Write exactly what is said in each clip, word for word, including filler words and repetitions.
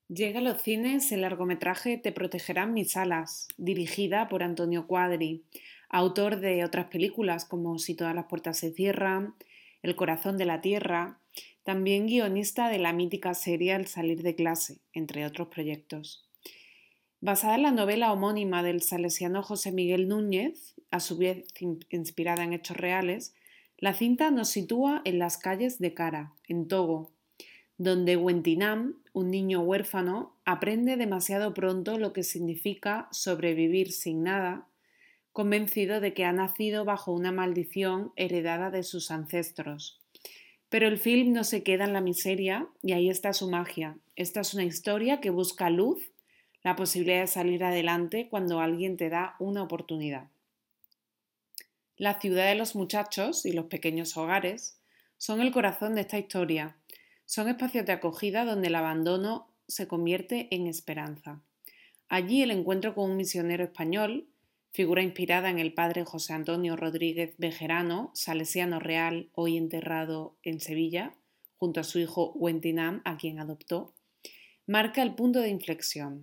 Llega a los cines el largometraje Te protegerán mis alas, dirigida por Antonio Cuadri, autor de otras películas como Si todas las puertas se cierran, El corazón de la tierra, también guionista de la mítica serie El salir de clase, entre otros proyectos. Basada en la novela homónima del salesiano José Miguel Núñez, a su vez inspirada en hechos reales, la cinta nos sitúa en las calles de Kara, en Togo, donde Wentinam, un niño huérfano, aprende demasiado pronto lo que significa sobrevivir sin nada, convencido de que ha nacido bajo una maldición heredada de sus ancestros. Pero el film no se queda en la miseria y ahí está su magia. Esta es una historia que busca luz, la posibilidad de salir adelante cuando alguien te da una oportunidad. La ciudad de los muchachos y los pequeños hogares son el corazón de esta historia. Son espacios de acogida donde el abandono se convierte en esperanza. Allí el encuentro con un misionero español, figura inspirada en el padre José Antonio Rodríguez Bejerano, salesiano real, hoy enterrado en Sevilla, junto a su hijo Wentinam, a quien adoptó, marca el punto de inflexión.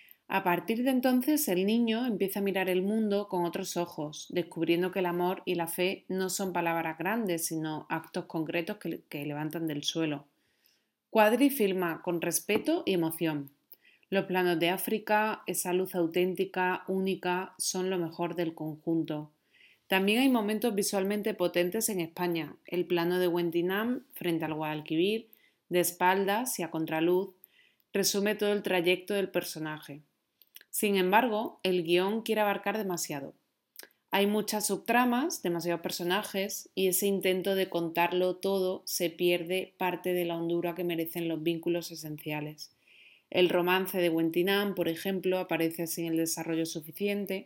A partir de entonces el niño empieza a mirar el mundo con otros ojos, descubriendo que el amor y la fe no son palabras grandes, sino actos concretos que, que levantan del suelo. Cuadri filma con respeto y emoción. Los planos de África, esa luz auténtica, única, son lo mejor del conjunto. También hay momentos visualmente potentes en España. El plano de Wentinam frente al Guadalquivir, de espaldas y a contraluz, resume todo el trayecto del personaje. Sin embargo, el guión quiere abarcar demasiado. Hay muchas subtramas, demasiados personajes, y ese intento de contarlo todo se pierde parte de la hondura que merecen los vínculos esenciales. El romance de Wentinam, por ejemplo, aparece sin el desarrollo suficiente.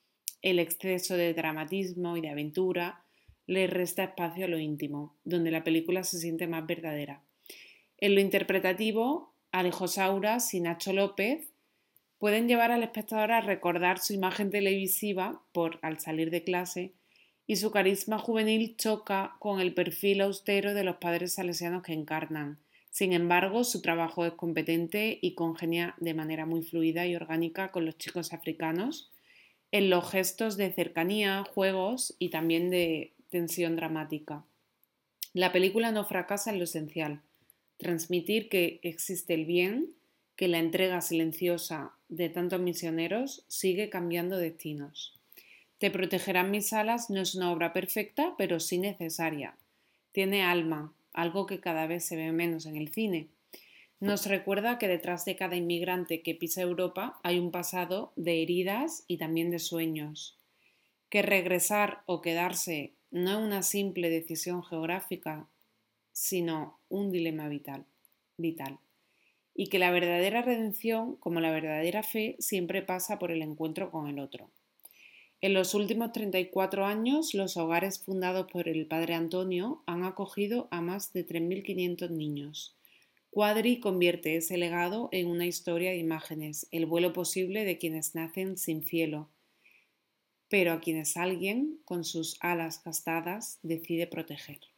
El exceso de dramatismo y de aventura le resta espacio a lo íntimo, donde la película se siente más verdadera. En lo interpretativo, Alejo Sauras y Nacho López pueden llevar al espectador a recordar su imagen televisiva por Al salir de clase, y su carisma juvenil choca con el perfil austero de los padres salesianos que encarnan. Sin embargo, su trabajo es competente y congenia de manera muy fluida y orgánica con los chicos africanos en los gestos de cercanía, juegos y también de tensión dramática. La película no fracasa en lo esencial: transmitir que existe el bien, que la entrega silenciosa de tantos misioneros sigue cambiando destinos. Te protegerán mis alas no es una obra perfecta, pero sí necesaria. Tiene alma, algo que cada vez se ve menos en el cine. Nos recuerda que detrás de cada inmigrante que pisa Europa hay un pasado de heridas y también de sueños. Que regresar o quedarse no es una simple decisión geográfica, sino un dilema vital. vital. Y que la verdadera redención, como la verdadera fe, siempre pasa por el encuentro con el otro. En los últimos treinta y cuatro años, los hogares fundados por el padre Antonio han acogido a más de tres mil quinientos niños. Cuadri convierte ese legado en una historia de imágenes, el vuelo posible de quienes nacen sin cielo, pero a quienes alguien, con sus alas gastadas, decide proteger.